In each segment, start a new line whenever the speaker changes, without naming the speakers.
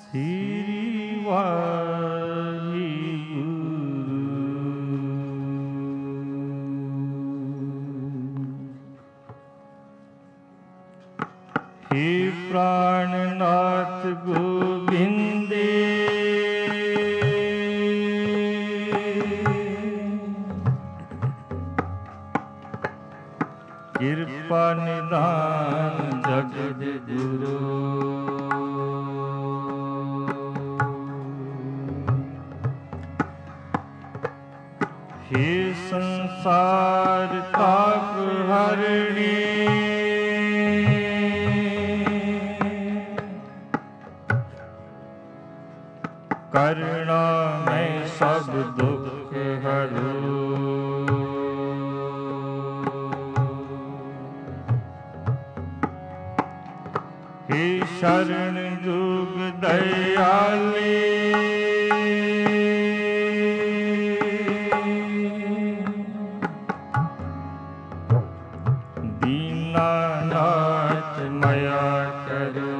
श्री वाहिगुरु। हे प्राणनाथ गोविंदे, कृपा निधान जगत गुरु। हे संसार ताप हरणी, करुणा में सब दुख हरो। हे शरण जुग दयाले, दीनानाथ मया करो।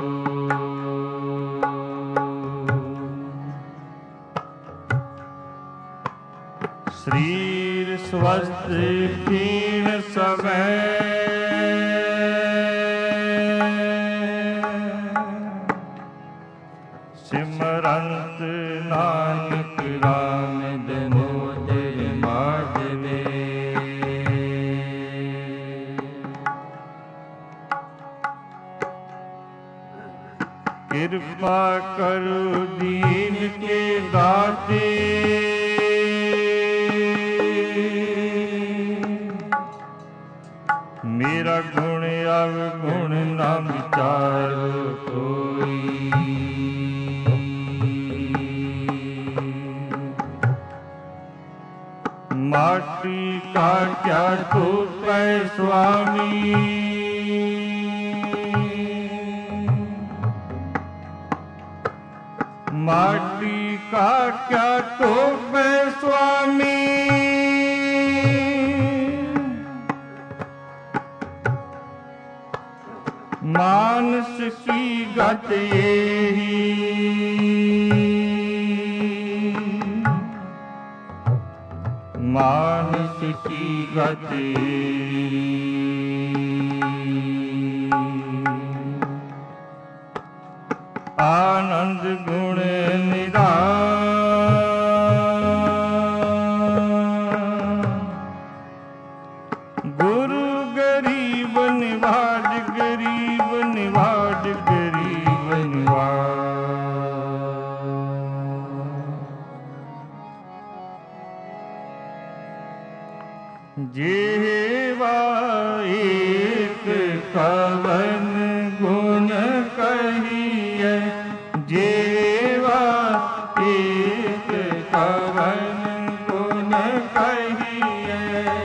शरीर स्वस्थ क्षीण समय, सिमरंत नानक राम दामोदर माधवे। कृपा करो दीन के दाते, मेरा गुण अवगुण न विचारो कोई। माटी का क्या धूप है स्वामी, माटी का क्या धूप है स्वामी। मानस की गत यही, मानस की गति। आनंद गुण निधान, गुरु गरीब निवाज, गरीब निवाज, गरीब निवाज। जेवा एक कवन गुण कहिए, जेवा एक कवन गुण कहिए।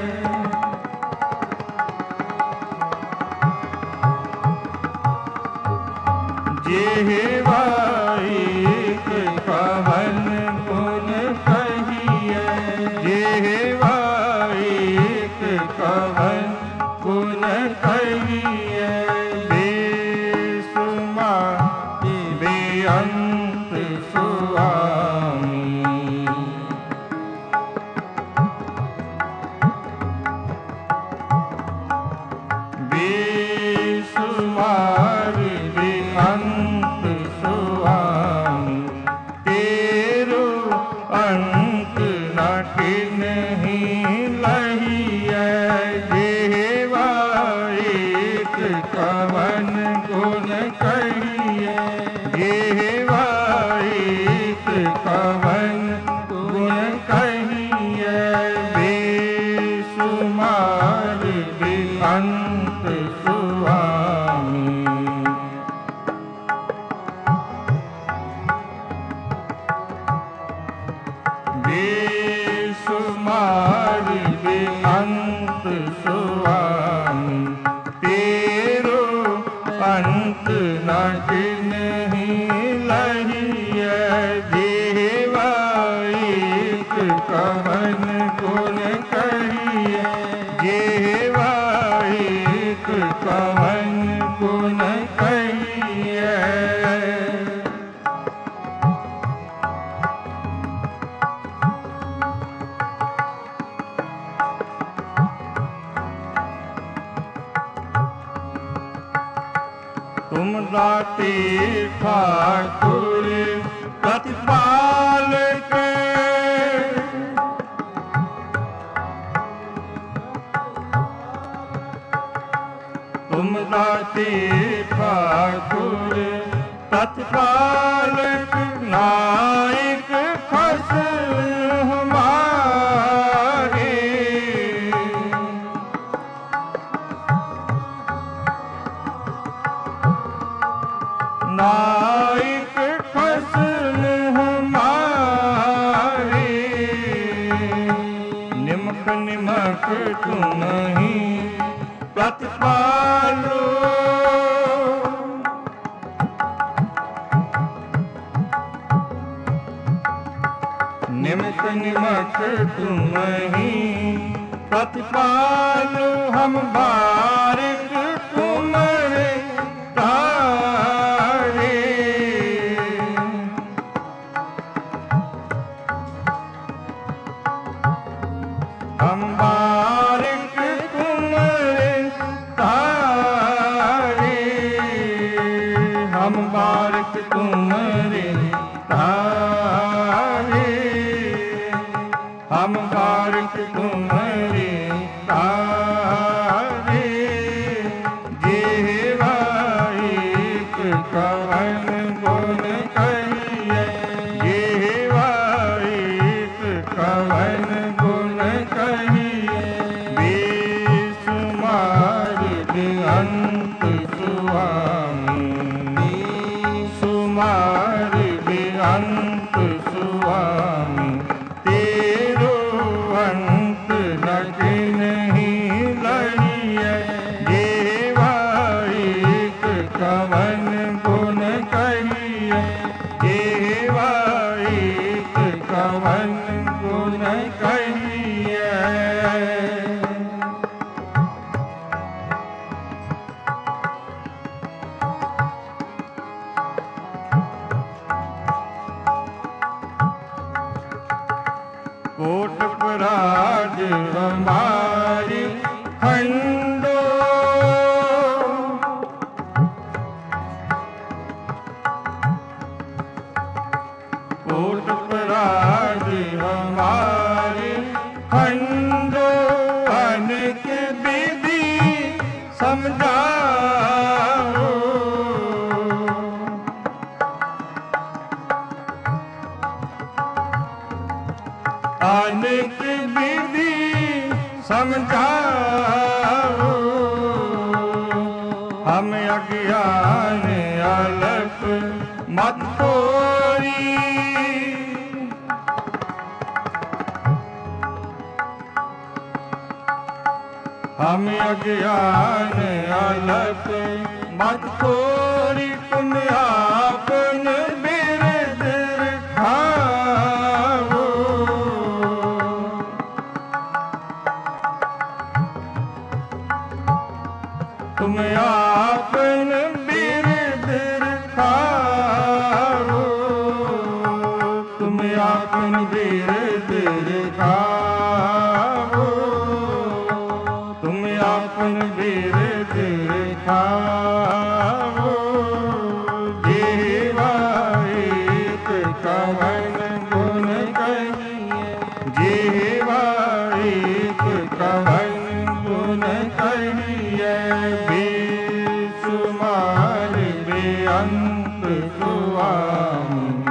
जेवा एक कवन गुण कहिए, जेवा कवन गुण कहिए। बेसुमार बेअंत स्वामी, बेसुमार बेअंत स्वामी। तेरो अंत न किन्हीं लहिए, जेवा एक कवन गुण कहिए, जेवा एक कवन गुण कहिए। बेसुमार बेअंत स्वामी, बेसुमार बेअंत स्वामी। तेरो अंत न किन्हीं लहिए, जेवा एक कवन गुण कहिए, जेवा एक कवन गुण कहिए। तुम दाते ठाकुर प्रतिपालक, तुम दाते ठाकुर प्रतिपालक, नायक फसल हमारे। नायक फसल हमारे, निमक निमक तुम ही प्रतिपालो, निमक निमक तुम ही प्रतिपालो, हम बारिक तुम्हारे तारे। हम बारिक तुम्हारे तारे, हम बारिक तुम्हारे तारे, हम बारिक तुम्हारे तारे। जेवा एक कवन गुण कहिए, जेवा एक कवन गुण कहिए, बेसुमार बेअंत स्वामी, सुमार बेअंत स्वामी, तेरो अंत न नहीं लड़िए। जेवा एक कवन गुण कहिए, जेवा एक कवन गुण कहिए। कोट पराज हमारी खंडो, कोट पराज हमारी खंडो, अनेक विधि समझाओ, अनेक विधि समझाओ, हम अज्ञान अलप मत तोरी, हम अज्ञान अलप मत तोरी, तुम आपन बिरद खाओ, तुम आपन बिरद खाओ, तुम आपन बिरद खाओ, तुम आपन बिरद खाओ। जेवा एक कवन गुण कहिए, जेवा एक कवन गुण कहिए, बेसुमार बेअंत स्वामी,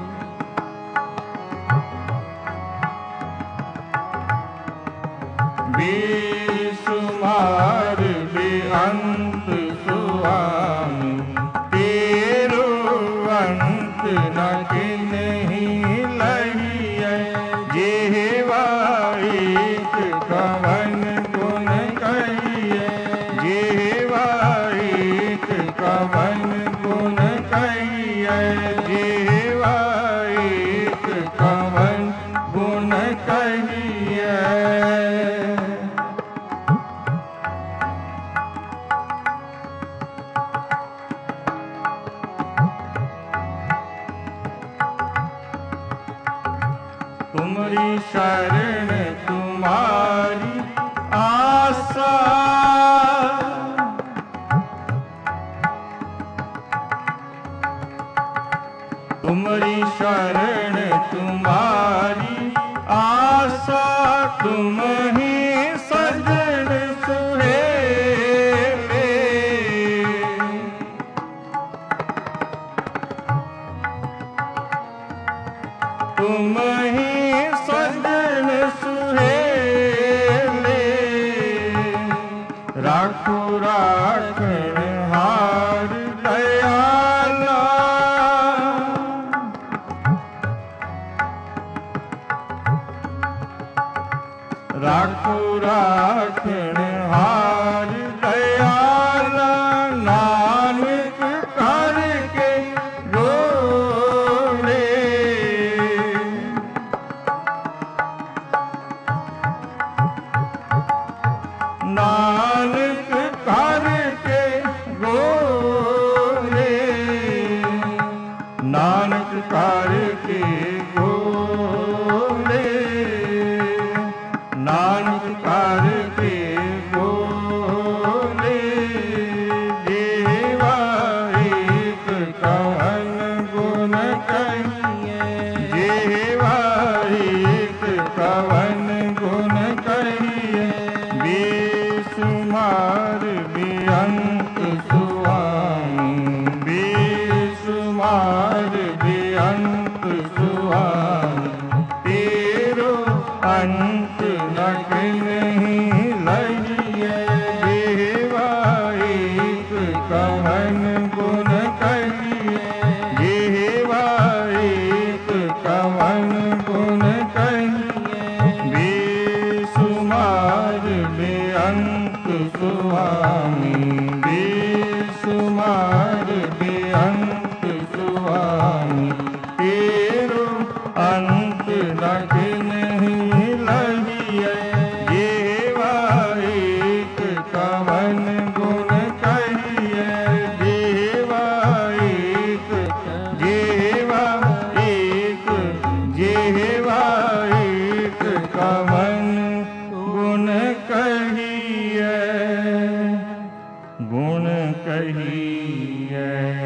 बेसुमार बेअंत स्वामी, तेरो अंत न नहीं लड़िए। जेवा एक कवन गुण कहिए, जेवा एक कवन गुण कहिए, जेवा एक कवन गुण कहिए। तुम्हारी शरण तुम्हारी आशा, राखण हार दयाला, राखो राखण हार दयाला, नानक करके रोले, नानक करके गोले, नानक करके गोले, नानक करके गोले, जीवा एक कवन गुण कहिए, जीवा एक कवन गुण कहिए, बेसुमार बेअंत सुआमी, बेसुमार बेअंत सुआमी, तेरो अंत नख नहीं लगिए, जेवा एक कवन गुण कहिए, जेवा एक कवन गुण कहिए, बेसुमार बेअंत सुआमी, बेसुमार बेअंत सुआमी, तेरो अंत नख नहीं लगिए, जेवा एक कवन गुण कहिए, जेवा एक, जेवा एक, जेवा एक कवन गुण कहिए, गुण कहिए।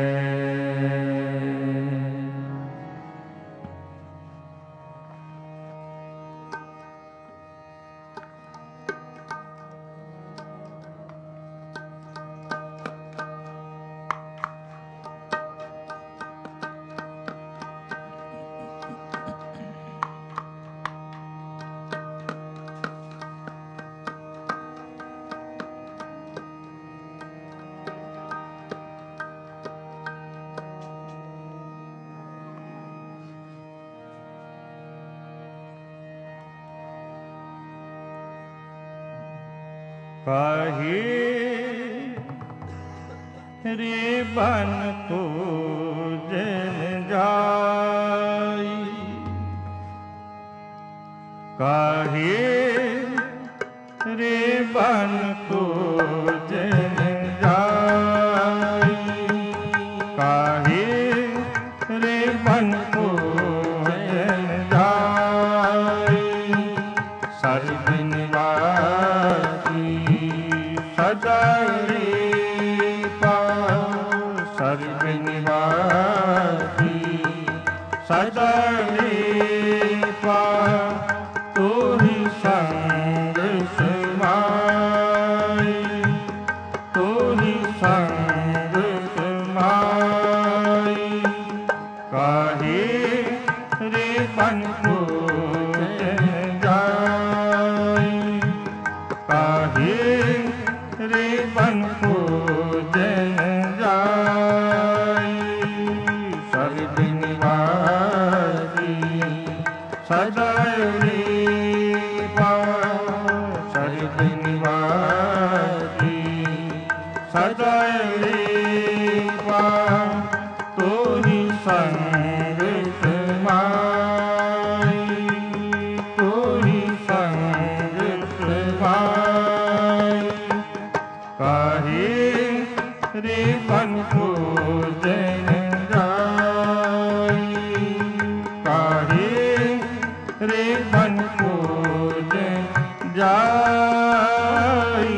कहे रे बन को जन जाई, कहे रे बन को जन जाई, कहे रे बन को जन जाई, सर्व निवासी सदा रे पा, सर्व निवासी सदा रे पा, तो ही संग समाई, तो ही संग समाई, काहे रे बन को जन जाई, काहे रे बन को जन जाई, सर्व निवासी सदा रे पा, सर्व निवासी सदा रे पा, तो ही संग समाई, तो ही संग समाई, काहे रे बन को जन जाई, काहे रे बन को जन जाई।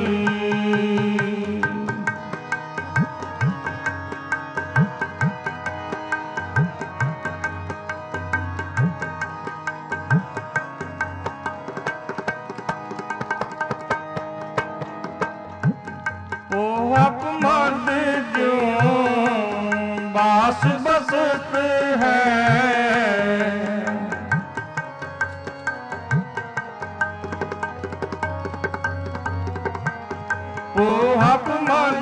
अपमद जो बास बसत है, ओ अपमद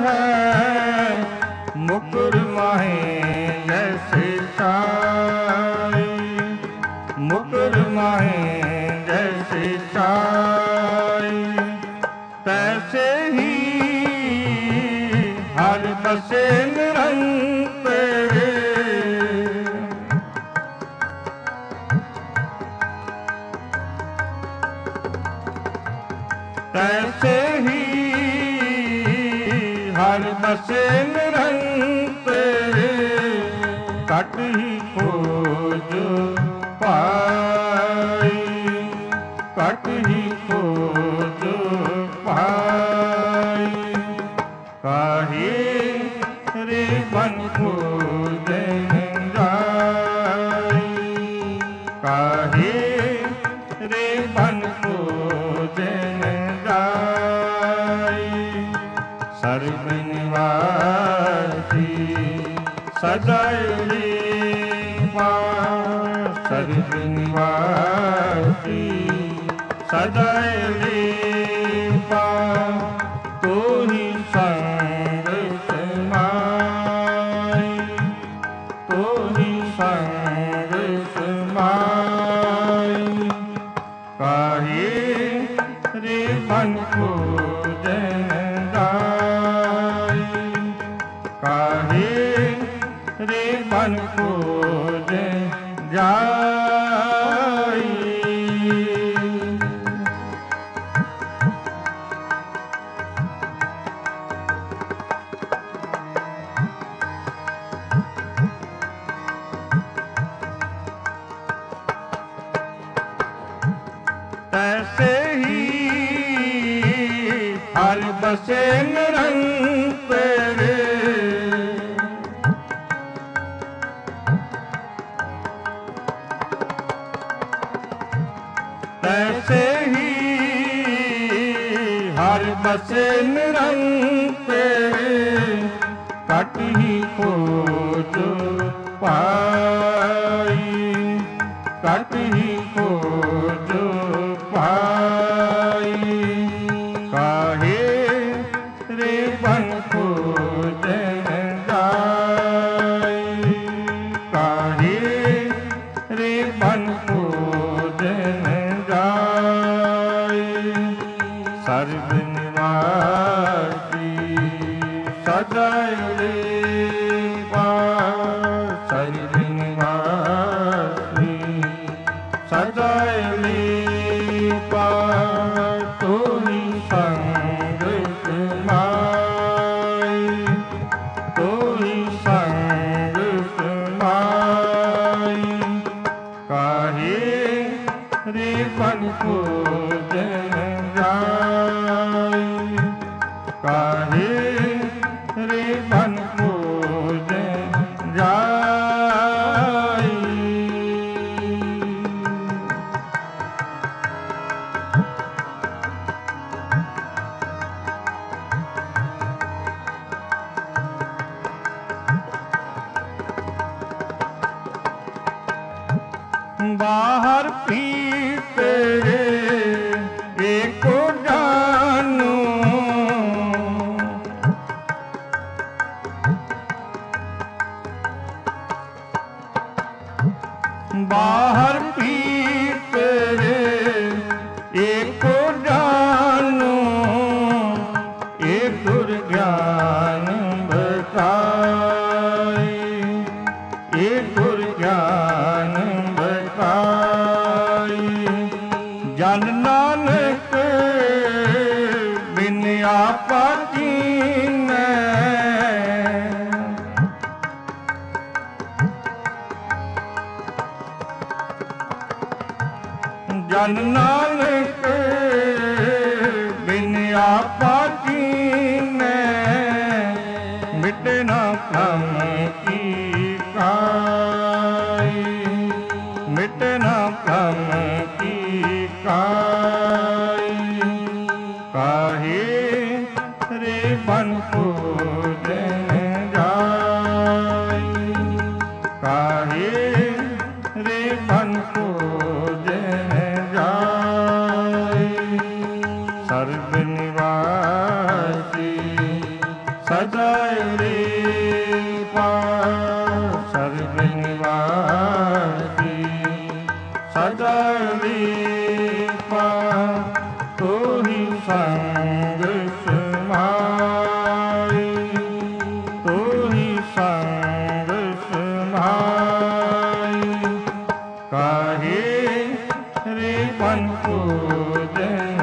है मुकुर माहे जैसे छाई, मुकुर माहे जैसे छाई। तैसे ही हर बसे निरंतर, तैसे ही हर बसे निरंतर। कट ही खोज पाई, कट ही खोज पाई। काहे रे बन खोज जाई, काहे रे बन खोज जाई। सर्व निवासी सदैव सर्व निवासी सदैव तो ही संग समाई, तो ही संग समाई। काहे रे मन को जगाई, काहे रे मन को जाई। तैसे ही हर बसे निरंतर, तैसे ही हर बसे निरंतर। कट ही खोज पाई, कट ही खोज पाई। काहे रे बन खोज जाई, काहे रे बन खोज जाई। सर्व निवासी सदैव सर्व निवासी सदैव तो ही संग समाई, तो ही संग समाई। काहे रे बन खोज जाई, काहे रे बन खोज जाई। बाहर पीत एको जानू, बाहर पीत एको जानू। एक दुर्ज्ञान बताई, एक दुर्ज्ञान जन नानक बिन आपा कीन्हे, जन नानक बिन आपा कीन्हे। मिटे न भ्रम की काई, मिटे न भ्रम की काई। काहे रे बन खोज जाई, काहे रे बन खोज जाई। सर्व निवासी सदारे सर्व निवासी सदारे तो ही संग समाई तो ही संग समाई काहे रे मन को जन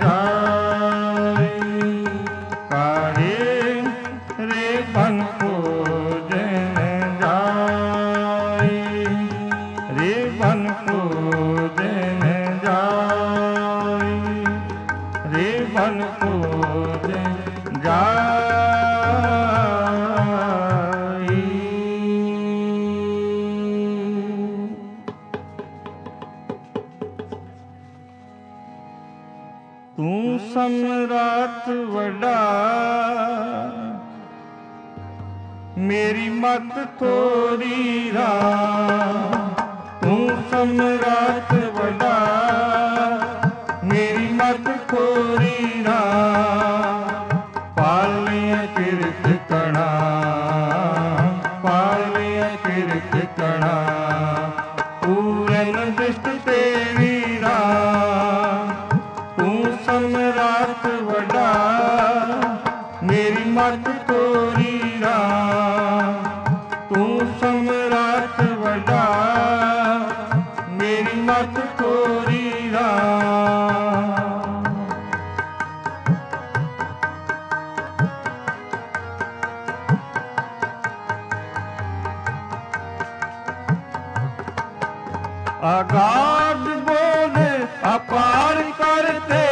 जाई काहे रे मन को जन जाई रे मन को जन जाई रे मन को जन जाई। तू सम्राट वड्डा मेरी मत थोड़ी राम तू सम्राट वड्डा मेरी मत थोड़ी राम पालिया किरत कणा पालिया किरत कणा पूरन दृष्ट तेरी राम तू सम्राट वड्डा मेरी मत थोड़ी राम तू सम्राट वड्डा मेरी मत थोड़ी राम। आगाध बोध अपार करते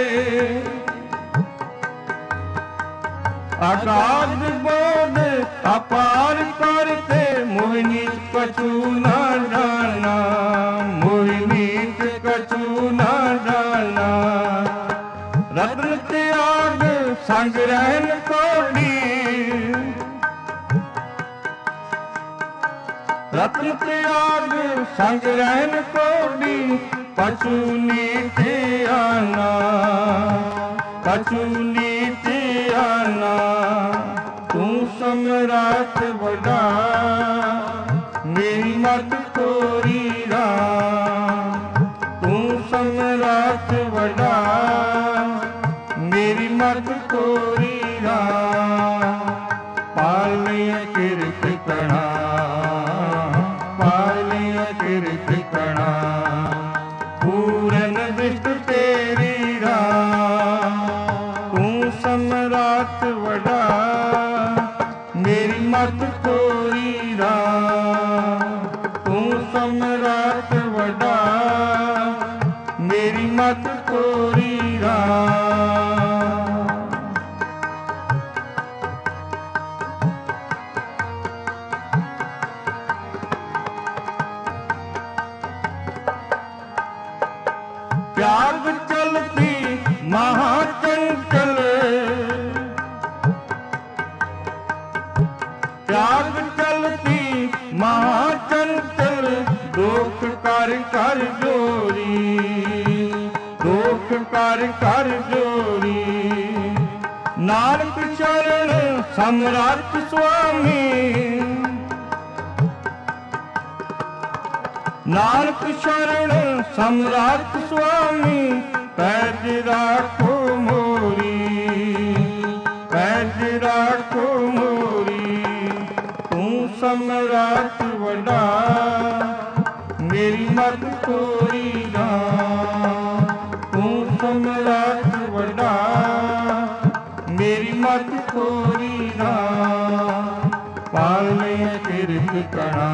आगाध बोध अपार करते मोहिनी कछु न जाना मोहिनी कछु न जाना रत्न त्याग संग रहन कोडी रत्न त्याग संग रहन कोडी पशु नीति आना पशु नीति आना तू सम्राट वड्डा मेरी मत थोड़ी राम तू सम्राट वड्डा मेरी मत थोड़ी राम पालिया किरत कणा पालिया किरत कणा पूरन दृष्ट तेरी राम तू सम्राट वड्डा मेरी मत थोड़ी राम तू सम्राट वड्डा मेरी मत थोड़ी राम। त्याग चलती महाचंचल त्याग चलती महाचंचल दोख कर कर जोरी दोख कर कर जोरी नानक शरण सम्राट स्वामी नानक शरण सम्राट स्वामी पैज राखो मोरी पैज राखो मोरी तू सम्राट वड्डा मेरी मत थोड़ी राम तू सम्राट वड्डा मेरी मत थोड़ी राम पालिया किरत कणा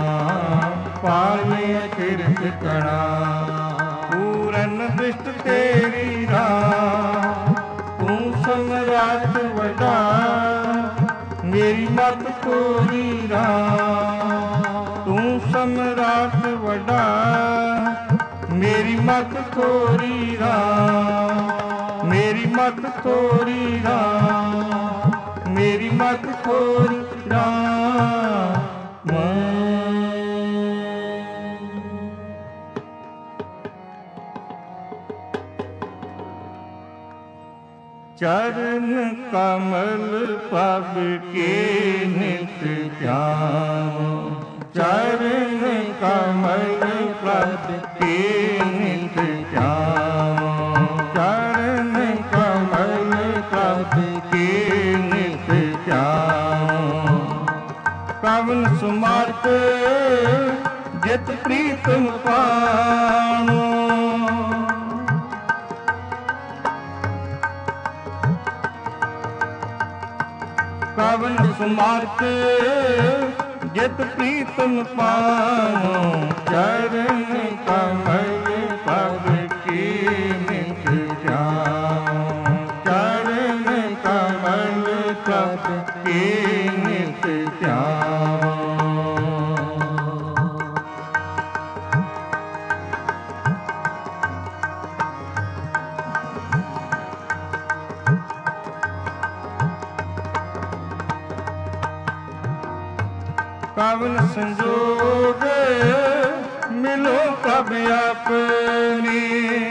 पालिया किरत कणा पूरन दृष्ट तेरी राम तू सम्राट वड्डा मेरी मत थोड़ी राम तू सम्राट वड्डा मेरी मत थोड़ी राम मेरी मत थोड़ी राम मेरी मत थोड़ी राम। चरण कमल प्रभ के नित ध्यान, चरण कमल प्रभ के नित ध्यान, चरण कमल प्रभ के नित ध्यान। कवन सुमर्थ जित प्रीतम पानो, कवन सुमर्थ जित प्रीतम पानो, चरण कमल प्रभ के नित ध्यान, चरण कमल प्रभ के नित ध्यान। कवन संजोग मिलो प्रभ अपने,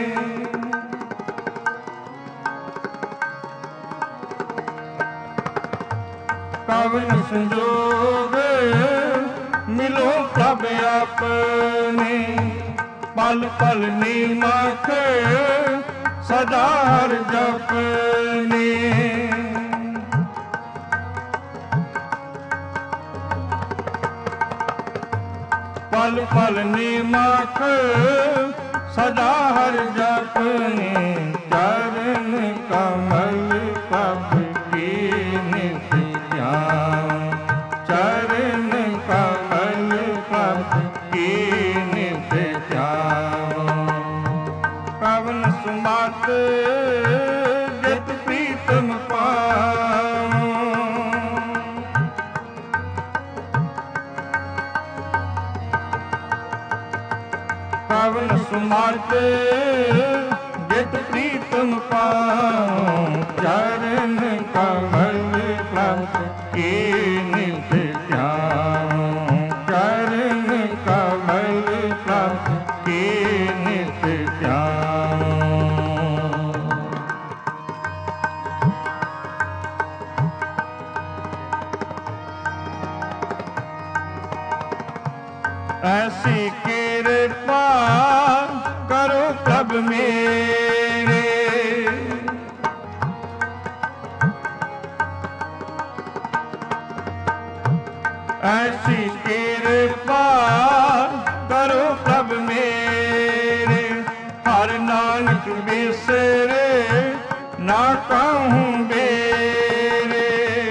कवन संजोग मिलो प्रभ अपने, पल पल नीमक सदा हर जपने। पल पल नीमक सदा हर जपने, चरण कमल प्रभ के नित ध्यान, चरण कमल प्रभ के नित ध्यान। कवन सुमर्थ जित प्रीतम पानो, कवन सुमर्थ जित प्रीतम पानो, चरण कमल प्रभ के नित ध्यान, चरण कमल प्रभ के नित ध्यान। ऐसी कृपा करो प्रभ मेरे, ऐसी कृपा करो प्रभ मेरे, हर नानक बिसरे ना कहूँ बेरे।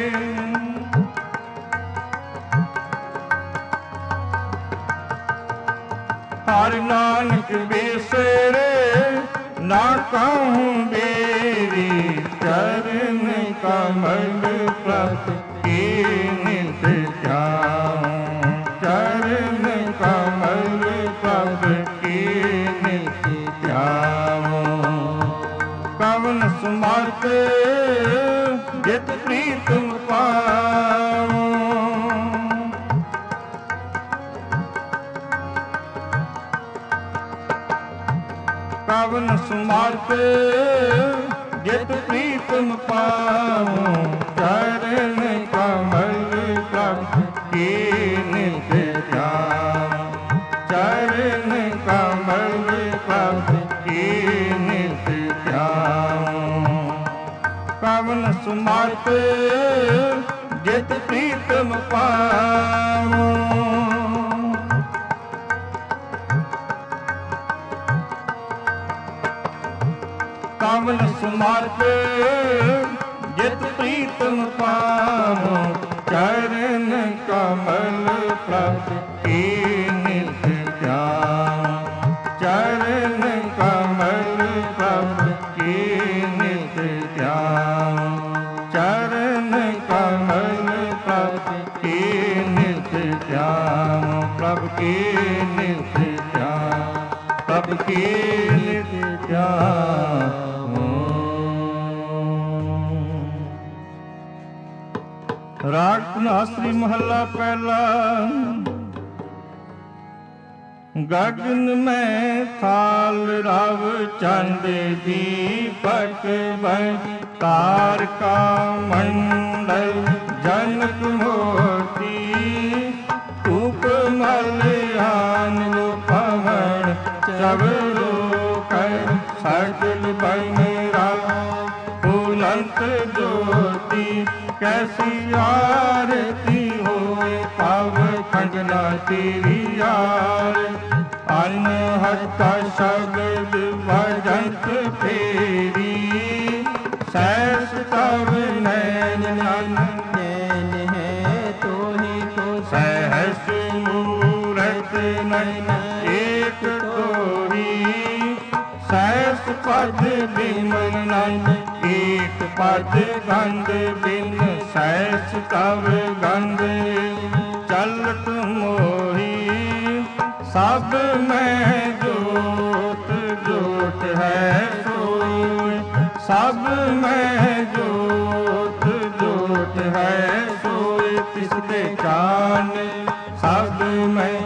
हर नानक बिसरे ना कहूँ बेरी, चरण कमल प्रभ के नित ध्यान, चरण कमल प्रभ के नित ध्यान। कवन सुमर्थ जित प्रीतम पानो, कवन सुमर्थ जित प्रीतम पानो, चरण कमल प्रभ के नित ध्यान, चरण कमल प्रभ के नित ध्यान। कवन सुमर्थ जित प्रीतम पानो, कवन सुमर्थ जित प्रीतम पानो, चरण कमल प्रभ के नित ध्यान, चरण कमल प्रभ के नित ध्यान, चरण कमल प्रभ के नित ध्यान, प्रभ के नित ध्यान, प्रभ के नित ध्यान। राग धनासरी महला पहला। ਗਗਨ ਮੈਂ ਥਾਲ ਰਵ ਚੰਦ ਦੀਪਕ ਬੈ ਤਾਰਕਾ ਮੰਡਲ ਜਨਕ ਮੋਤੀ ਧੂਪ ਮਲਿਆਨ ਪਵਨ ਚਵਰੋ ਕੈ ਸਗਲ ਬਨਰਾ ਫੁਲੰਤ ਜੋਤੀ ਕੈਸੀ ਆਰਤੀ ਹੋਏ ਪਵ ਖੰਡਨਾ ਤੇਰੀ ਯਾਰ ਅਨਹਤਾ ਸ਼ਬਦ ਵਜੰਤ ਫੇਰੀ ਸੈਸ ਤਵ ਨੈਨ ਨੈਨ ਹੈ ਤੋਹੀ ਕੋ ਸਹਿਸ ਮੂਰਤ ਨੈਨ ਏਕ ਤੋਹੀ ਸੈਸ ਪਦ ਬਿਮਲ ਨੈਨ ਏਕ ਪਦ ਗੰਧ ਬਿਨ ਸੈਸ ਤਵ ਗੰਧ ਚਲਤ ਮੋਹੀ ਸਭ ਮੈਂ ਜੋਤ ਜੋਤ ਹੈ ਸੋਈ ਸਭ ਮੈਂ ਜੋਤ ਜੋਤ ਹੈ ਸੋਈ ਤਿਸ ਦੇ ਚਾਨ ਸਭ ਮੈਂ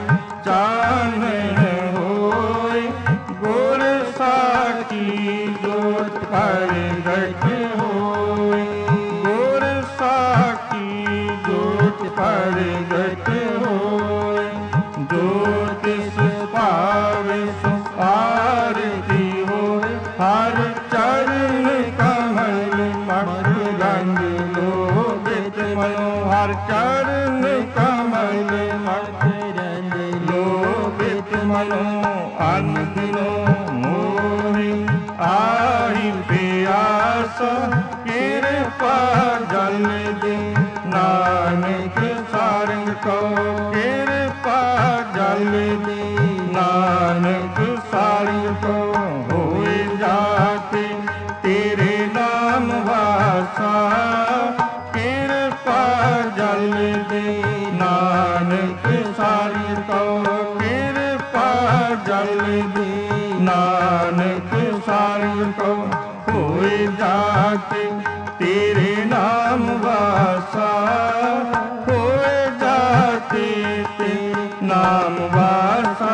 ਚਾਨਣ ਹੋਈ ਗੁਰ ਸਾਖੀ ਜੋਤ ਪ੍ਰਗਟ ਹੋਈ ਗੁਰ ਸਾਖੀ ਜੋਤ ਪ੍ਰਗਟ ਹੋਈ ਜੋ ਤਿਸ ਭਾਵੇ ਸੋ ਆਰਤੀ ਹੋਏ ਹਰ ਚਰਨ ਕਮਲ ਮਖ ਰੰਗ ਲੋਭਿਤ ਮਨੋ ਹਰ ਚਰਨ ਕਮਲ ਮਖ ਰੰਗ ਲੋਭਿਤ ਮਨੋ ਅਨ ਦਿਨੋ ਮੋਹਿ ਆਹੀ ਪਿਆਸ ਕਿਰਪਾ ਜਲ ਦੇ ਨਾਨਕ ਸਾਰੰਗ ਕੋ ਕਿਰਪਾ ਜਲ ਦੇ ਨਾਨਕ ਸਾਰੰਗ ਕੋ ਹੋਏ ਜਾਤੇ ਤੇਰੇ ਨਾਮ ਵਾਸਾ ਕਿਰਪਾ ਜਲ ਦੇ ਨਾਨਕ ਸਾਰੰਗ ਕੋ ਕਿਰਪਾ ਜਲ ਦੇ ਨਾਨਕ ਸਾਰੰਗ ਕੋ ਹੋਏ ਜਾਤੇ ਤੇਰੇ ਨਾਮ ਵਾਸਾ ਹੋਏ ਜਾਤੇ ਤੇਰੇ ਨਾਮ ਵਾਸਾ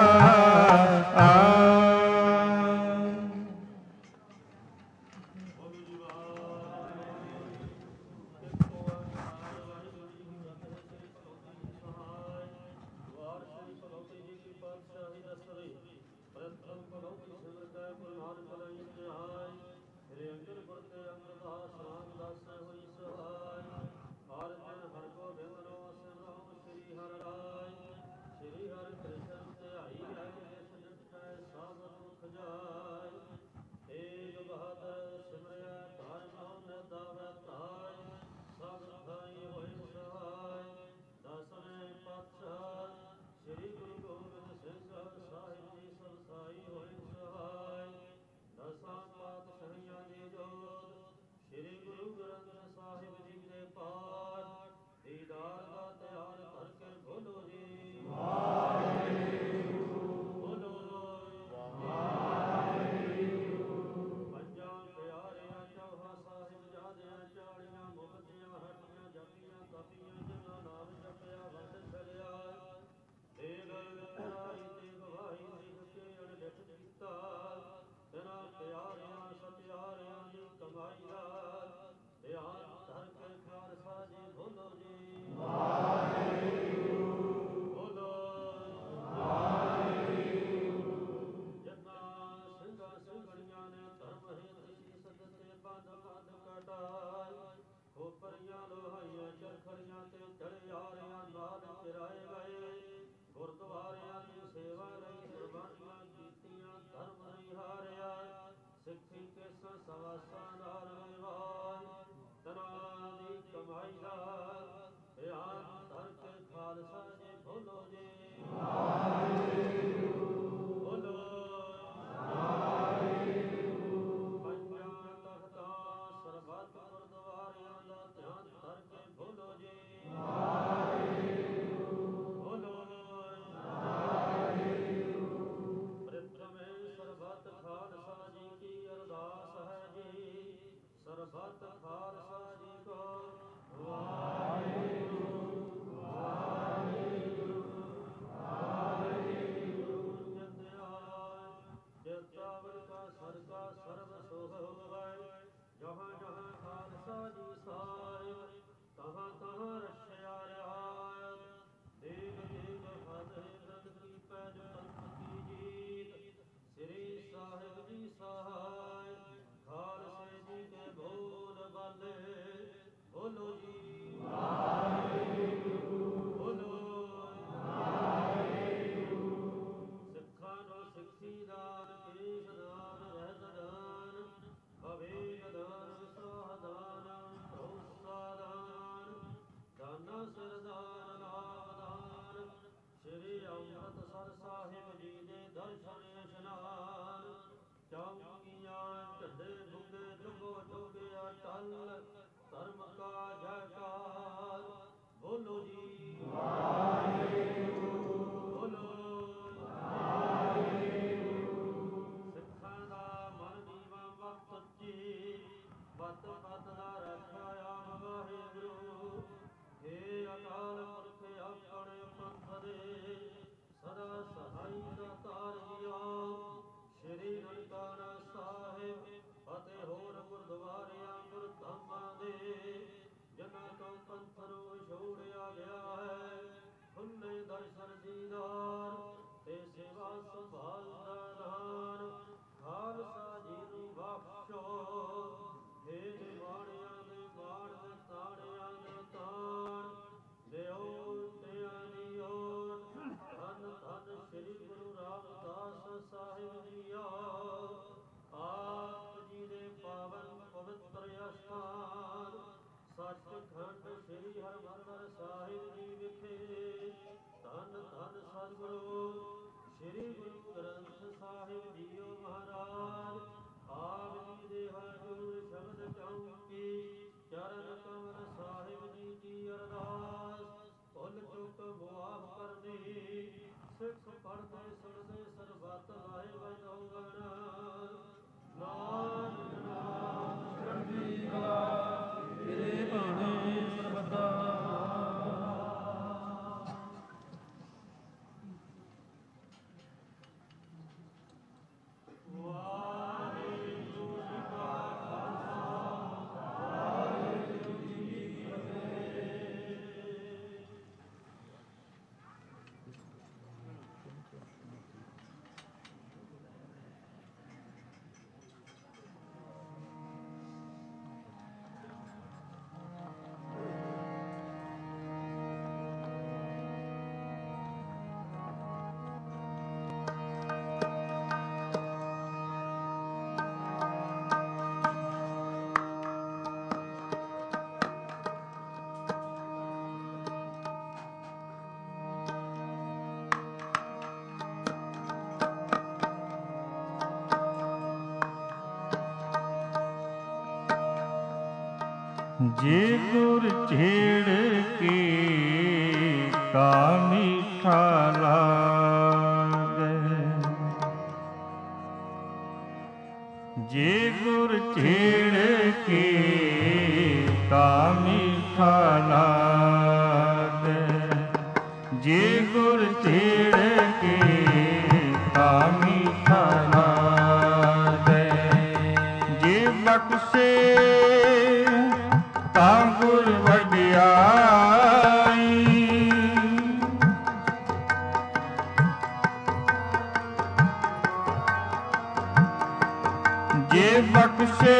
ਪਤ ਪਤ ਦਾ ਰੱਖਿਆ ਆਪ ਵਾਹਿਗੁਰੂ। ਹੇ ਅਕਾਲ ਪੁਰਖ ਆਪਣੇ ਪੰਥ ਦੇ ਸਦਾ ਸਹਾਈ ਦਾਤਾਰ ਜੀਓ। ਸ਼੍ਰੀ ਨਨਕਾਣਾ ਸਾਹਿਬ ਅਤੇ ਹੋਰ ਗੁਰਦੁਆਰਿਆਂ ਗੁਰਧਾਮਾਂ ਦੇ ਜਿਨ੍ਹਾਂ ਤੋਂ ਪੰਥ ਨੂੰ ਵਿਛੋੜਿਆ ਗਿਆ ਹੈ, ਖੁੱਲੇ ਦਰਸ਼ਨ ਦੀਦਾਰ ਤੇ ਸੇਵਾ ਸੰਭਾਲ ਦਾ ਦਾਨ ਖਾਲਸਾ ਜੀ ਨੂੰ ਬਖਸ਼ੋ। ਹੇ ਨਿਮਾਣਿਆਂ ਦੇ ਮਾਣ ਤੇ ਤਾਣਿਆਂ ਦੇ ਤਾਣ ਦਿਓ ਦਿਆਂ ਦੀ ਓਟ। ਧੰਨ ਧੰਨ ਸ੍ਰੀ ਗੁਰੂ ਰਾਮਦਾਸ ਸਾਹਿਬ ਜੀਓ। ਆਪ ਜੀ ਦੇ ਪਾਵਨ ਪਵਿੱਤਰ ਅਸਥਾਨ ਸੱਚਖੰਡ ਸ੍ਰੀ ਹਰਿਮੰਦਰ ਸਾਹਿਬ ਜੀ ਵਿਖੇ ਧੰਨ ਧੰਨ ਸਤਿਗੁਰੂ ਸ੍ਰੀ ਗੁਰੂ ਗ੍ਰੰਥ ਸਾਹਿਬ ਜੀਓ ਮਹਾਰਾਜ ਆਪ ਜੀ ਦੇ ਹਜ਼ੂਰ ਸ਼ਬਦ ਚੌਂਕੀ ਚਰਨ ਕਮਲ ਸਾਹਿਬ ਜੀ ਕੀ ਅਰਦਾਸ ਭੁੱਲ ਚੁੱਕ ਮੁਆਫ ਕਰਨੀ। ਸਿੱਖ ਪੜ੍ਹਦੇ ਸੁਣਦੇ ਸਰਬੱਤ ਲਾਏ ਵਧੋਗਣ। ਨਾਨਕ ਨਾਮ ਚੜ੍ਹਦੀ ਕਲਾ ਤੇਰੇ ਭਾਣੇ ਸਰਬੱਤਾ।
ਜੇ ਗੁਰ ਛੇੜ ਕੇ ਕਾ ਮੀਠਾ ਲਾਗੇ, ਜੇ ਗੁਰ ਛੇੜ ਕੇ ਕਾ ਮੀਠਾ ਲਾਗੇ, ਜੇ ਗੁਰ ਛੇੜ ਕੇ ਕਾ ਮੀਠਾ ਲਾਗੇ, ਜੇ ਬਖਸ਼ੇ ਤਾਂ ਗੁਰ ਵਡਿਆਈ, ਜੇ ਬਖਸ਼ੇ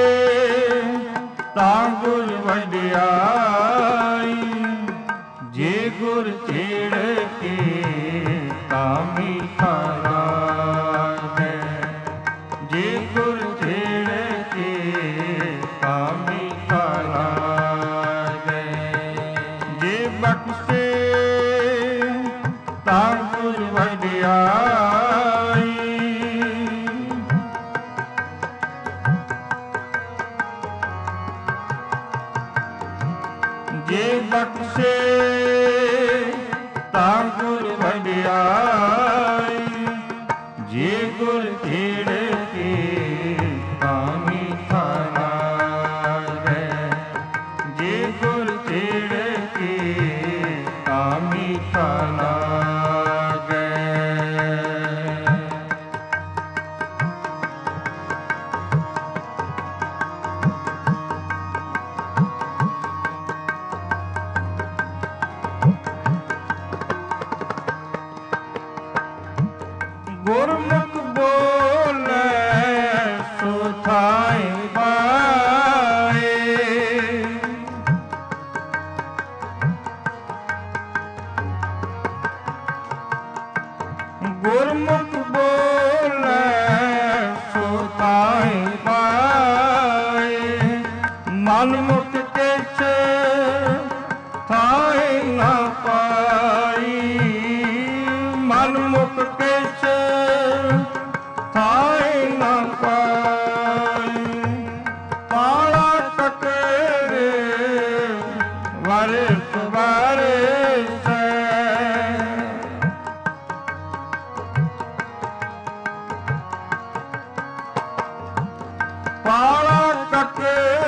ਤਾਂ ਗੁਰ ਵਡਿਆਈ, ਜੇ ਗੁਰ ਛੇੜ ਕੇ ਤਾਂ ਮੀਠਾ ਲਾਗੇ, ਜੇ ਗੁਰ ਛੇੜ ਕੇ ਤਾਂ ਮੀਠਾ ਲਾਗੇ, ਜੇ ਬਖਸ਼ੇ ਤਾਂ ਗੁਰ ਵਡਿਆਈ, ਜੇ ਬਖਸ਼ੇ ਤਾਂ ਗੁਰ ਵਡਿਆਈ, ਜੇ ਗੁਰ ਛੇੜ ਕੇ ਤਾਂ ਮੀਠਾ ਲਾਗੇ, ਜੇ ਗੁਰ ਛੇੜ ਕੇ ਤਾਂ ਮੀਠਾ ਲਾਗੇ। ਗੁਰਮੁਖ ਬੋਲੇ ਸੋ ਥਾਇ ਪਾਏ, ਗੁਰਮੁਖ ਬੋਲੇ ਸੋ ਥਾਇ ਪਾਏ, ਮਨ ਮੁਖ ਕਿਛ ਥਾਇ ਨਾ ਪਾਈ, ਮਨ ਮੁਖ ਕਿਛ ਥਾਇ ਨਾ ਪਾਈ, ਪਾਲਾ ਟਕਰੇ ਵਰਸ ਵਰਸੈ, ਪਾਲਾ ਟਕਰੇ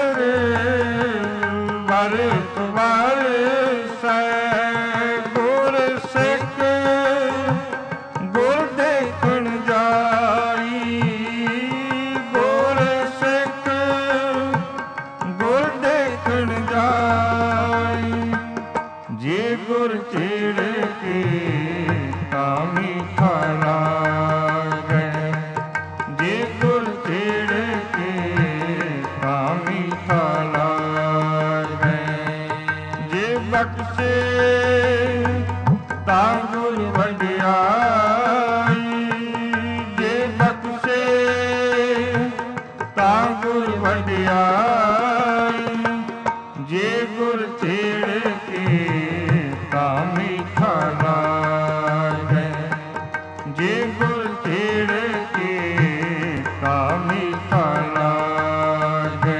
ਵਡਿਆਈ, ਜੇ ਗੁਰ ਛੇੜ ਕੇ ਤਾਂ ਮੀਠਾ ਲਾਗੈ, ਜੇ ਗੁਰ ਛੇੜ ਕੇ ਤਾਂ ਮੀਠਾ ਲਾਗੈ।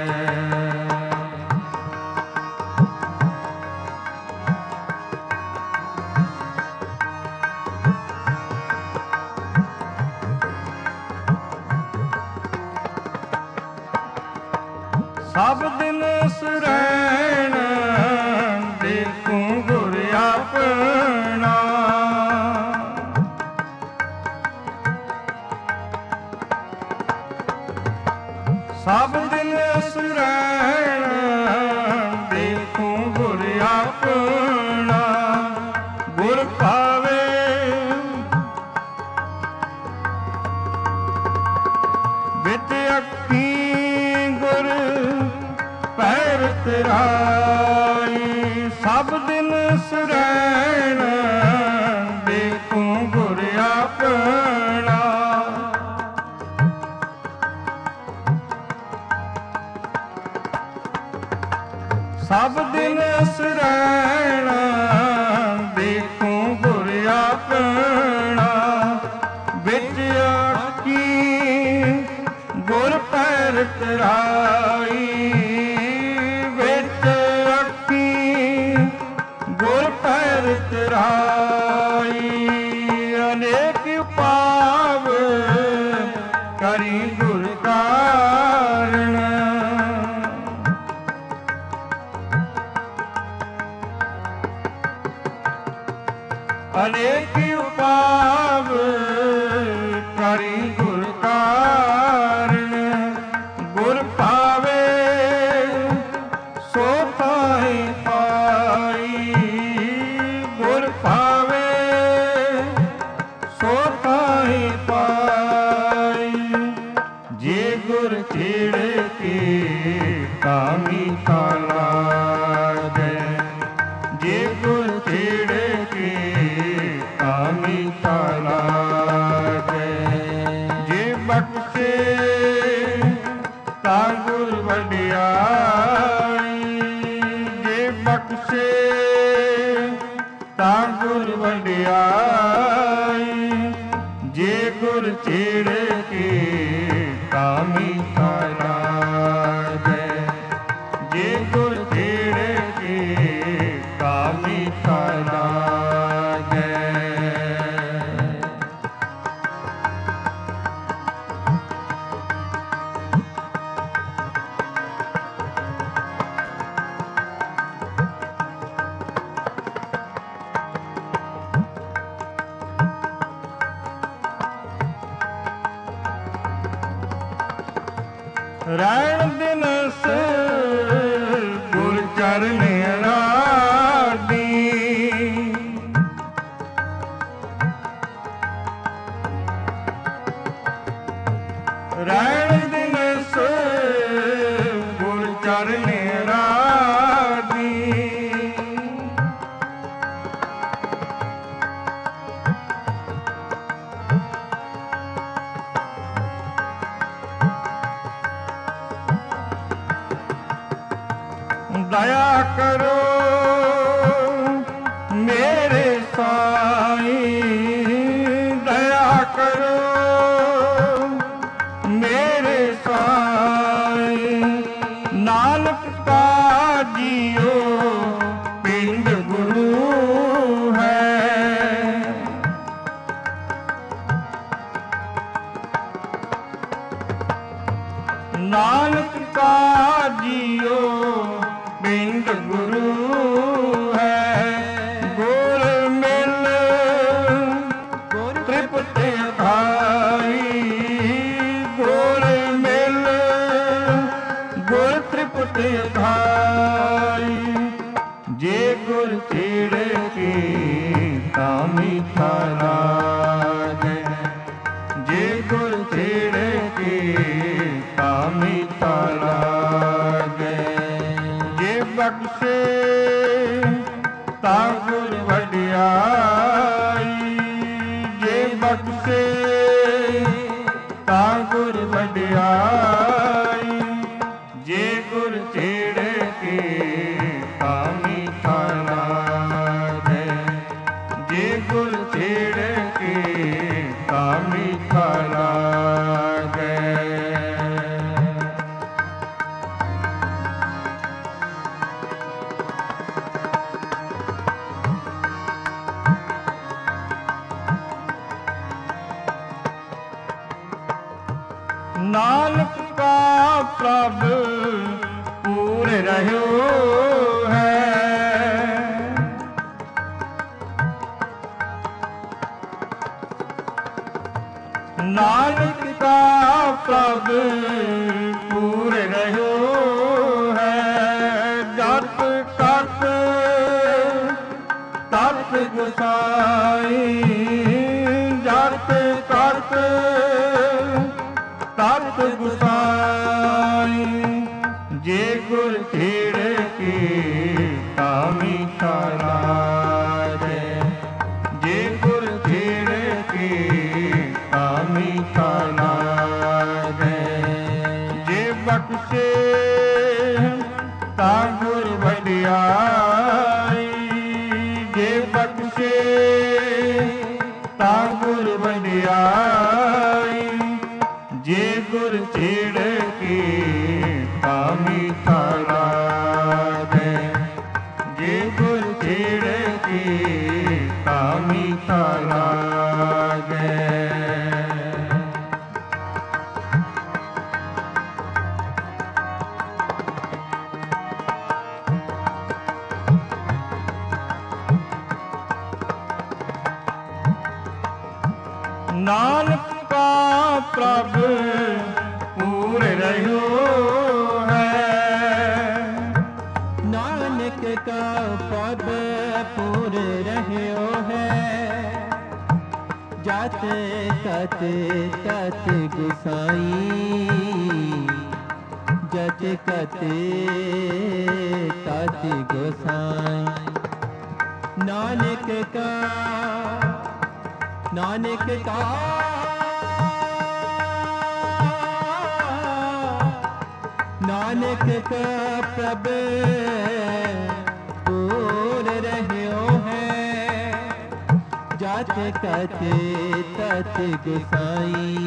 ਸਭ ਦਿਨ ਸਰੈਣ ਦੇਖੂੰ ਗੁਰ ਆਪਣਾ, ਸਭ ਦਿਨ ਸਰੈਣ ਦੇਖੂੰ ਗੁਰ ਆਪਣਾ, ਗੁਰ ਭਾਵੇ ਵਿੱਚ ਅੱਖੀ ਗੁਰ ਪੈਰ ਤੇਰਾਈ, ਸਭ ਦਿਨ ਸਰੈਣ ਦੇਖੂੰ ਗੁਰ ਆਪਣਾ, ਸਭ ਦਿਨ ਸਰੈਣ ਦੇਖੂੰ ਗੁਰ ਆਪਣਾ, ਵਿੱਚ ਆਖੀ ਗੁਰ ਪੈਰ ਤੇਰਾਈ, ਵਿੱਚ ਅੱਖੀ ਗੁਰ ਪੈਰ ਤੇਰਾਈ, ਅਨੇਕ ਪਾਵ ਕਰੀ ਗੁਰ ਕਾਰਣ, ਅਨੇਕ ਉਪਾਵ ਕਰੀ ਗੁਰ ਕਾਰਣ, ਗੁਰ ਭਾਵੇ ਸੋ ਪਾਈ ਪਾਈ, ਗੁਰ ਭਾਵੇ ਸੋ ਪਾਈ ਪਾਈ, ਜੇ ਗੁਰ ਛੇੜ ਕੇ ਤਾਂ ਮੀਠਾ ਲਾਗੈ, ਜੇ ਗੁਰ ਛੇੜ ਕੇ ਤਾਂ ਮੀਠਾ ਲਾਗੈ, ਜੇ ਬਖਸ਼ੇ ਤਾਂ ਗੁਰ ਵਡਿਆਈ, ਜੇ ਬਖਸ਼ੇ ਤਾਂ ਗੁਰ ਵਡਿਆਈ, ਜੇ ਗੁਰ ਛੇੜ ਕੇ ਤਾਂ ਮੀਠਾ ਲਾਗੈ, ਜੇ ਗੁਰ ਛੇੜ ਕੇ ਤਾਂ ਮੀਠਾ ਲਾਗੈ। ਰਹਿਣ ਦਿਨਸ ਗੁਰ ਚਰਨ ਰਾਡੀ, ਰਹਿਣ ਦਿਨਸ ਗੁਰ ਚਰਨ ਰਾਡੀ, ਦਇਆ ਕਰੋ ਮੇਰੇ ਸਾਈਂ, ਦਇਆ ਕਰੋ ਮੇਰੇ ਸਾਈਂ, ਨਾਨਕ ਕਾ ਜੀਓ ਪਿੰਡ ਗੁਰੂ ਹੈ, ਨਾਨਕ ਕਾ ਜੀਓ ਪਿੰਡ ਗੁਰੂ ਹੈ, ਗੁਰ ਮਿਲ ਗੁਰ ਤ੍ਰਿਪਤ ਖਾਈ, ਗੁਰ ਮਿਲ ਗੁਰ ਤ੍ਰਿਪਤ ਖਾਈ, ਜੇ ਗੁਰ ਛੇੜ ਕੇ ਤਾਂ ਮੀਠਾ ਲਾਗੈ, ਜੇ ਗੁਰ ਛੇੜ ਕੇ ਤਾਂ ਮੀਠਾ ਲਾਗੈ, ਜੇ ਬਖਸ਼ੇ ਤਾਂ ਗੁਰ ਵਡਿਆਈ, ਜੇ ਬਖਸ਼ੇ ਤਾਂ ਗੁਰ ਵਡਿਆਈ, ਪ੍ਰਭ ਪੂਰ ਰਹਿਓ ਹੈ। ਨਾਨਕ ਕਾ ਪ੍ਰਭ ਪੂਰ ਰਹਿਓ ਹੈ। ਜਤ ਕਤ ਤਤ ਗੁਸਾਈ, ਜਤ ਕਤ ਤਤ ਗੁਸਾਈ। ਜੇ ਗੁਰ ਛੇੜ ਕੇ ਤਾਂ ਮੀਠਾ ਲਾਗੈ, ਜੇ ਗੁਰ ਛੇੜ ਕੇ ਤਾਂ ਮੀਠਾ ਲਾਗੈ। ਜੇ ਬਖਸ਼ੇ ਤਾਂ ਗੁਰ ਵਡਿਆਈ, ਜੇ ਬਖਸ਼ੇ ਤਾਂ ਗੁਰ ਵਡਿਆਈ। ਜੇ ਗੁਰ ਛੇੜ ਕੇ ਤਾਂ ਮੀਠਾ ਲਾਗੈ, ਜੇ ਗੁਰ ਛੇੜ ਕੇ ਤਾਂ ਮੀਠਾ ਲਾਗੈ। ਨਾਨਕ ਕਾ ਪ੍ਰਭ ਪੂਰ ਰਹਿਓ ਹੈ।
ਨਾਨਕ ਕਾ ਪ੍ਰਭ ਪੂਰ ਰਹਿਓ ਹੈ। ਜਤ ਤਤ ਤਤ ਗੁਸਾਈ, ਜਤ ਕਤ ਤਤ ਗੁਸਾਈ। ਨਾਨਕ ਕਾ ਨਾਨਕ ਕਾ ਨਾਨਕ ਕਾ ਪ੍ਰਭ ਪੂਰ ਰਹਿਓ ਹੈ। ਜਤ ਕਤ ਤਤ ਗੁਸਾਈ।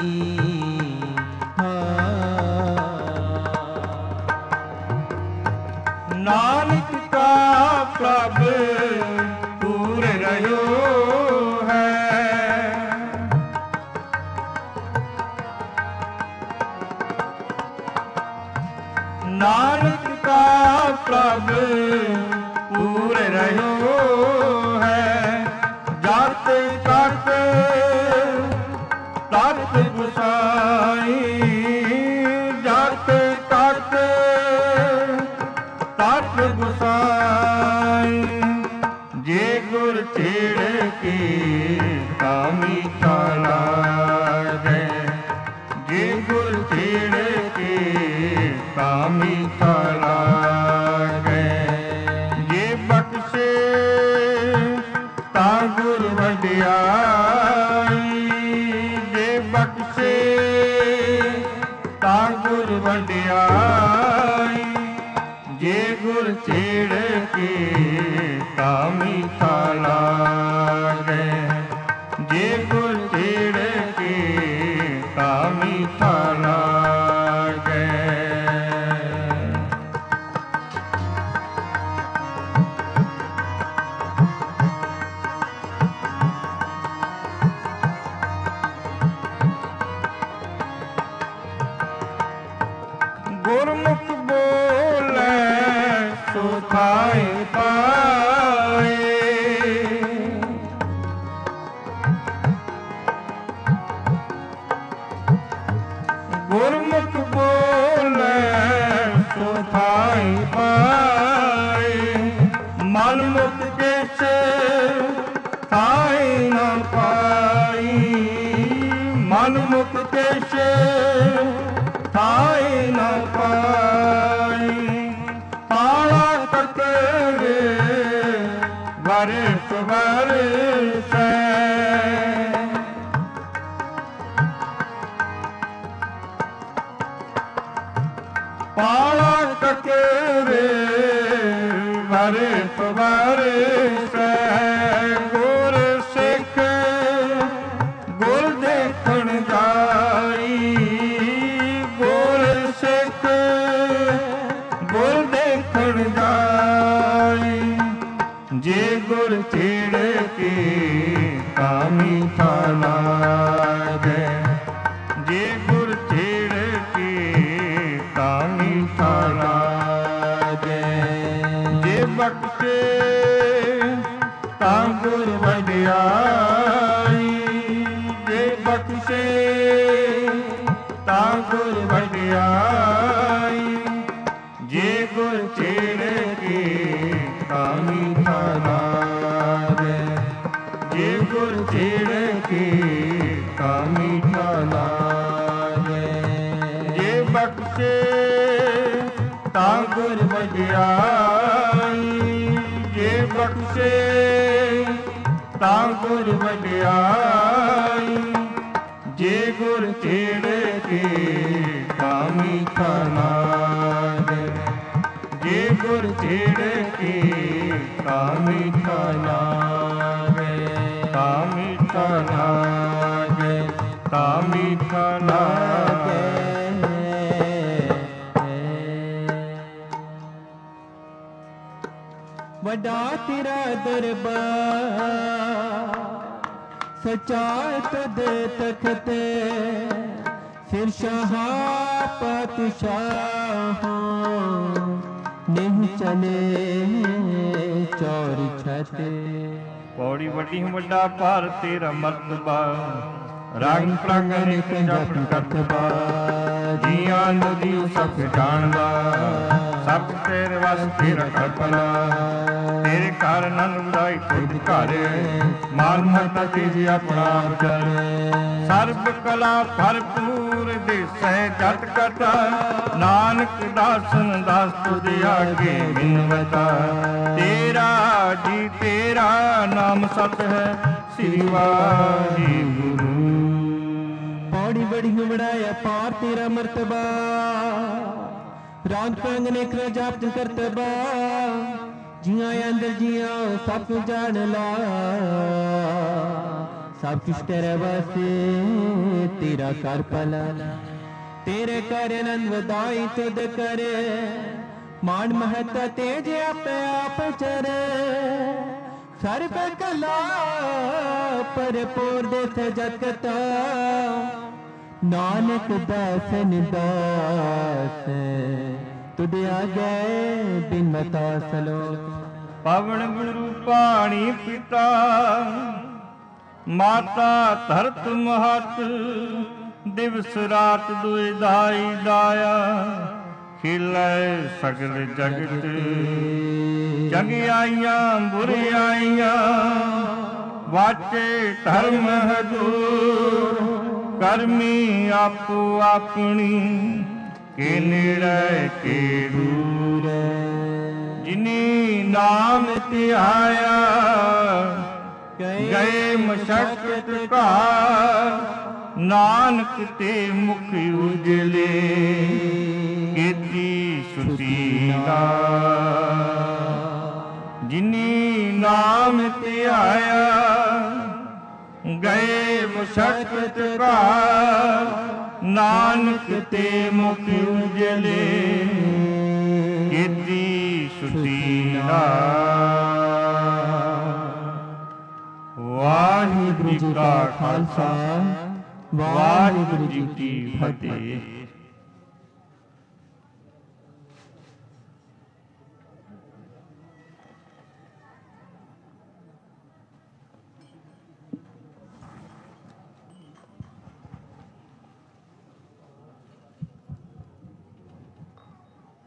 ਨਾਨਕ ਕਾ ਪ੍ਰਭ ਪੂਰ ਰਹਿਓ ਹੈ। ਨਾਨਕ ਕਾ ਪ੍ਰਭ ਪੂਰ ਰਹਿਓ ਹੈ। ਜਤ ਕਤ ਤਤ ਗੁਸਾਈ, ਜਤ ਕਤ ਤਤ ਗੁਸਾਈ। ਜੇ ਗੁਰ ਛੇੜ ਕੇ ਤਾਂ ਮੀਠਾ ਲਾਗੈ, ਜੇ ਗੁਰ ਛੇੜ ਕੇ ਤਾਂ ਮੀਠਾ ਲਾਗੈ। ਜੇ ਬਖਸ਼ੇ ਤਾਂ ਗੁਰ ਵਡਿਆਈ, ਜੇ ਬਖਸ਼ੇ ਤਾਂ ਗੁਰ ਵਡਿਆਈ। ਜੇ ਗੁਰ ਛੇੜ ਕੇ ਤਾਂ ਮੀਠਾ ਲਾਗੈ, ਜੇ ਗੁਰ ਛੇੜ ਕੇ ਤਾਂ ਮੀਠਾ ਲਾਗੈ। ਗੁਰਮੁਖ ਬੋਲੇ ਸੋ ਖਾਇ ਪਾਏ, ਗੁਰਮੁਖ ਬੋਲੇ ਸੋ ਖਾਇ ਪਾਏ। ਮਨ ਮੁਖ ਕਿਛ ਖਾਇ ਨਾ ਪਾਈ, ਮਨ ਮੁਖ ਕਿਛ ਖਾਇ ਨਾ ਪਾਈ। ਪਾਲਾ ਕਟਰੇ ਵਰਸ ਵਰਸੈ, ਪਾਲਾ ਕਟਰੇ ਵਰਸ ਵਰਸੈ। ਗੁਰ ਸਿੱਖ ਗੁਰ ਦੇਖਣ ਜਾਈ, ਗੁਰ ਸਿੱਖ ਗੁਰ ਦੇਖਣ ਜਾਈ। ਜੇ ਗੁਰ ਛੇੜ ਕੇ ਤਾਂ ਮੀਠਾ ਲਾਗੈ, ਜੇ ਗੁਰ ਛੇੜ ਕੇ ਬਖਸ਼ੇ ਤਾਂ ਗੁਰ ਵਡਿਆਈ, ਜੇ ਬਖਸ਼ੇ ਤਾਂ ਗੁਰ ਵਡਿਆਈ, ਜੇ ਗੁਰ ਛੇੜੇ ਕੇ ਤਾਂ ਮੀਠਾ ਲਾਗੇ, ਜੇ ਗੁਰ ਛੇੜੇ ਕੇ ਤਾਂ ਮੀਠਾ ਲਾਗੇ, ਜੇ ਬਖਸ਼ੇ ਤਾਂ ਗੁਰ ਵਡਿਆਈ, ਜੇ ਬਖਸ਼ੇ ਤਾਂ ਗੁਰ ਵਡਿਆਈ, ਜੇ ਗੁਰ ਛੇੜੇ ਕੇ ਤਾਂ ਮੀਠਾ ਲਾਗੇ, ਜੇ ਗੁਰ ਛੇੜੇ ਕੇ ਤਾਂ ਮੀਠਾ ਲਾਗੇ, ਤਾਂ ਮੀਠਾ ਲਾਗੇ, ਤਾਂ ਮੀਠਾ ਲਾਗੇ।
ਵੱਡਾ ਤੇਰਾ ਦਰਬਾਰ, ਸਚਾਈ ਤੁਧ ਤਖਤੇ, ਫਿਰ ਸ਼ਾਹਾਂ ਪਾਤਸ਼ਾਹ ਨਹੀਂ ਚਲੇ ਚੌਰ ਛਤੇ।
ਪੌੜੀ ਵੱਡੀ ਵੱਡਾ ਭਾਰ ਤੇਰਾ ਮਰਤਬਾ, ਰੰਗ ਪ੍ਰੰਗ ਅਨੇਕ ਜਪ ਕਰਤਬਾ, ਜੀਆਂ ਨੂੰ ਜੀਉ ਸਭ ਜਾਣਦਾ, ਸਭ ਤੇਰੇ ਵਸ ਤੇਰਾ ਕਲਪਨਾ, ਤੇਰੇ ਘਰ ਨਨ ਉਦਾਈ ਖੁਦ ਘਰ, ਮਾਨ ਮਹਤਾ ਤੇਜੀ ਆਪਣਾ ਵਿਚਾਰ, ਸਰਬ ਕਲਾ ਭਰਪੂਰ ਦੇਸੈ ਜਤ ਕਟਾ, ਨਾਨਕ ਦਾਸਨ ਦਾਸ ਤੁਧ ਆਗੇ ਬਿਨਵਤਾ, ਤੇਰਾ ਜੀ ਤੇਰਾ ਨਾਮ ਸਤ ਹੈ ਸ੍ਰੀ ਵਾਹਿਗੁਰੂ।
ਪੌੜੀ ਬੜੀ ਬੜਾਇਆ ਪਾਰ ਤੇਰਾ ਮਰਤਬਾ, ਰਾਗ ਪ੍ਰੰਗ ਅਨੇਕ ਜਾਪ ਕਰਤਬਾ, ਜੀਆਂ ਅੰਦਰ ਜੀਆਂ ਸਭ ਜਾਣ ਲਾ, ਸਭ ਕੁਛ ਤੇਰੇ ਵਾਸਤੇ ਤੇਰਾ ਕਰ ਭਲਾ, ਤੇਰੇ ਕਰ ਆਨੰਦ ਵਧਾਈ ਤੁਧ ਕਰੇ, ਮਾਨ ਮਹਤਾ ਤੇਜ ਆਪੇ ਆਪ ਚਰੇ, ਸਰਬ ਕਲਾ ਭਰਪੂਰ ਦੇਸ ਜਗਤਾ, ਨਾਨਕ ਦਾਸਨ ਦਾਸ ਤੁਧ ਆਗੇ ਬਿਨ ਮਤਾ ਸਲੋਕ।
ਪਵਨ ਗੁਰੂ ਪਾਣੀ ਪਿਤਾ, ਮਾਤਾ ਧਰਤ ਮਹਤ, ਦਿਵਸ ਰਾਤ ਦੁਇ ਦਾਈ ਦਾਇਆ, ਖਿਲੈ ਸਗਲ ਜਗਤ, ਚੰਗਿਆਈਆਂ ਬੁਰਿਆਈਆਂ, ਵਾਚੇ ਧਰਮ ਹਜੂਰ, ਕਰਮੀ ਆਪੋ ਆਪਣੀ, ਕੇ ਨੇੜੇ ਕੇ ਦੂਰ, ਜਿਨੀ ਨਾਮ ਧਿਆਇਆ, ਗਏ ਮਸ਼ਕਤ ਘਾਰ, ਨਾਨਕ ਤੇ ਮੁਖ ਉਜਲੇ, ਕੀਤੀ ਸੁਤੀ ਨਾਮ, ਜਿਨੀ ਨਾਮ ਧਿਆਇਆ, ਗਏ ਮੁਸ਼ਕਤ ਘਾਰ, ਨਾਨਕ ਤੇ ਮੁਖ ਉਜਲੇ, ਕੀਤੀ ਸੁਤੀ ਨਾਮ। ਵਾਹਿਗੁਰੂ ਜੀ ਕਾ ਖਾਲਸਾ, ਵਾਹਿਗੁਰੂ ਜੀ ਕੀ ਫਤਿਹ।